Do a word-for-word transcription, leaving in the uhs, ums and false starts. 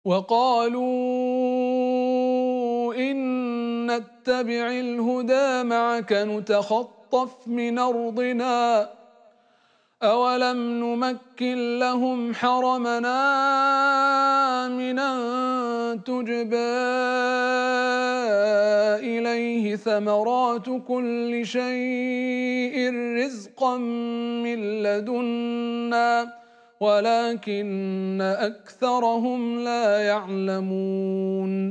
وقالوا إن نتبع الهدى معك نتخطف من أرضنا أولم نمكن لهم حرمنا آمنا تجبى إليه ثمرات كل شيء رزقا من لدنا ولكن أكثرهم لا يعلمون